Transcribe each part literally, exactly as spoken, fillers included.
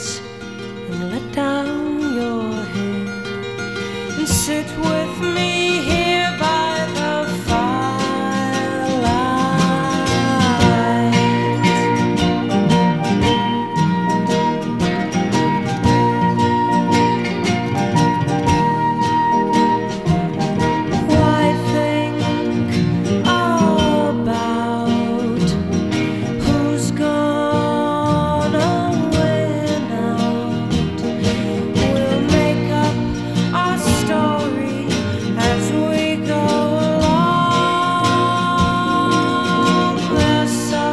secrets and let down your head and sit with me here by the firelight. Why think about who's gone away now? We'll make up our story as we go along. There's so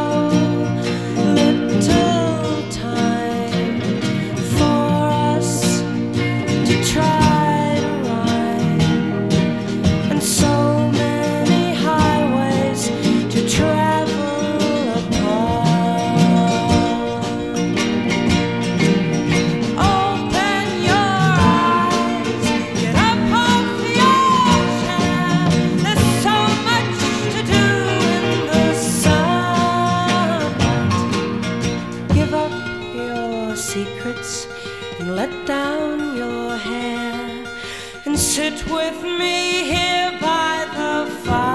little time for us to try to rhyme, and so many highways to travel upon. Open your eyes, get up off the ocean. There's so much to do in the sun. Give up your secrets and let down your hair and sit with me here by the fire.